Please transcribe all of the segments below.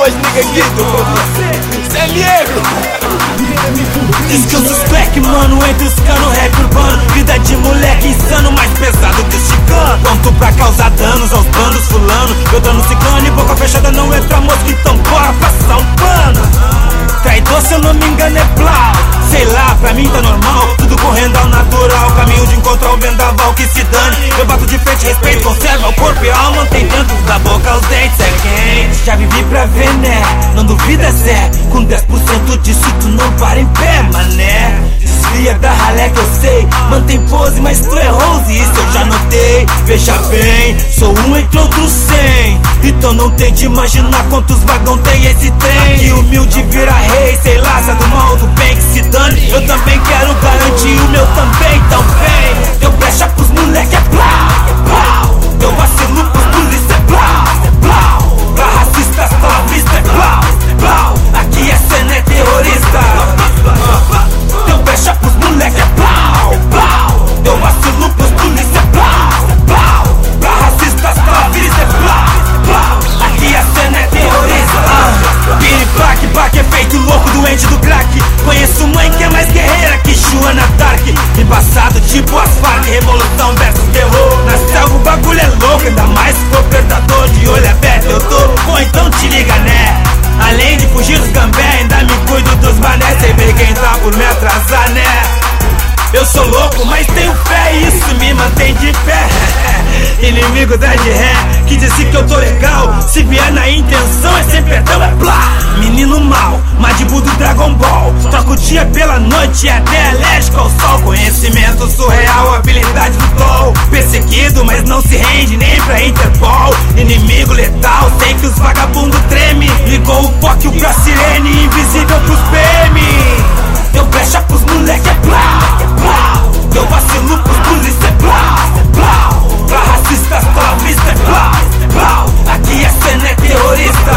ruas, nigga Guido. Cê me Diz que eu sou slack, mano, entre os cano, rap urbano. Vida de moleque insano, mais pesado que o chicano. Pronto pra causar danos aos bandos fulano. Eu dando ciclone, boca fechada, não entra mosca, então bora passar um pano. Traidor, se eu não me engano, é blau. Sei lá, pra mim tá normal, tudo correndo ao natural. Caminho de encontro ao vendaval, que se dane. Eu bato de frente, respeito, conserva o corpo e a alma. Tem dentro da boca, os dentes é quente. Já vivi pra ver, né? Não duvida, Zé. Com 10% disso tu não para em pé, mané. Desvia da ralé que eu sei. Mantém pose, mas tu é rose, isso eu já notei. Veja bem, sou um entre outros 100. Então não tente imaginar quantos vagão tem esse trem. Aqui humilde vira rei, sei lá, se é do mal ou do bem, que se dane. Eu também quero garantir o meu também, então vem. Deu brecha pros moleque, é plau, plau. Deu vacilo pros polícia, é plau, plau. Pra racistas, salafista, é plau, plau. Aqui a cena é terrorista. Deu brecha pros moleque, é plau, plau. Deu vacilo pros polícia, é plau, plau. Pra racistas, salafista, é plau, plau. Aqui a cena é terrorista. Piripaque, baque, efeito louco, doente do crack. Conheço mãe que é mais guerreira que Joana Dark. Embaçado tipo as Farc, revolução versus terror. Na selva o bagulho é louco, ainda mais se for predador. De olho aberto eu tô, ou então te liga, né? Além de fugir dos gambé, ainda me cuido dos mané. Sei bem quem tá por me atrasar, né? Eu sou louco, mas tenho fé e isso me mantém de pé. Inimigo da de ré, que disse que eu tô legal. Se vier na intenção é sem perdão, é blá. Menino mal, Madibu do Dragon Ball. Troca o dia pela noite, é até alérgico ao sol. Conhecimento surreal, habilidade do dol. Perseguido, mas não se rende nem pra Interpol. Inimigo letal, sei que os vagabundos treme. Ligou o foco pra sirene, invisível pros PM. Deu brecha pros moleque, é plau, plau. Deu vacilo pros polícia, é plau, plau. Pra racistas, salafista, é plau, plau. Aqui a cena é terrorista.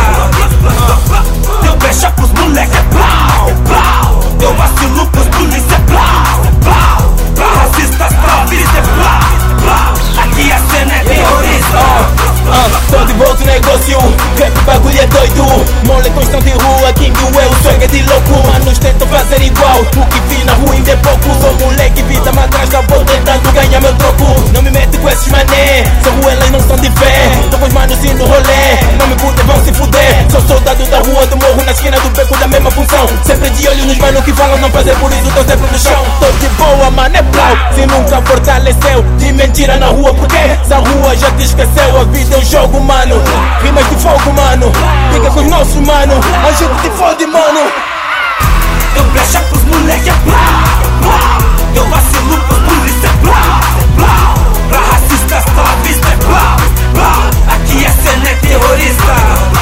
Deu brecha pros moleque, é plau, plau. Deu vacilo pros polícia, é plau, plau. Pra racistas, salafista, é plau, plau. Aqui a cena é terrorista. Tô de volta no negócio, rap bagulho é doido. Molecões estão de rua, King Will, swag é de louco. Manos tentam fazer igual, o que vi na rua ainda é pouco. Sou moleque, vida me atrás da vou tentando ganhar meu troco. Não me meto com esses mané, são rua, elas não são de fé. Tô com os manos indo rolê, não me putem, vão se fuder. Sou soldado da rua, do morro, na esquina do beco da mesma função. Sempre de olho nos manos que falam não fazer, por isso tô sempre no chão. Tô de boa, mano, é plau. Se nunca fortaleceu, de mentira na rua, porque essa rua já te esqueceu. A vida é um jogo, mano, rimas de fogo, mano. Fica com os nossos, mano, a gente te fode, mano. Deu brecha pros moleque, é plau, plau. Deu vacilo pros polícia, é plau, plau. Pra racistas, salafista, é plau, plau. Aqui a cena é terrorista.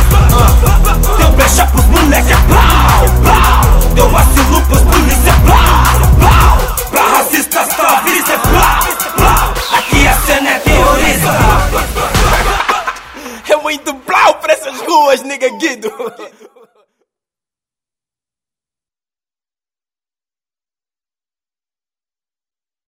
Deu brecha pros moleque, é plau, plau. Deu vacilo pros polícia, é plau, plau. Pra racistas, salafista, é plau, plau. Aqui a cena é terrorista. É muito blau pra essas ruas, nigga Guido.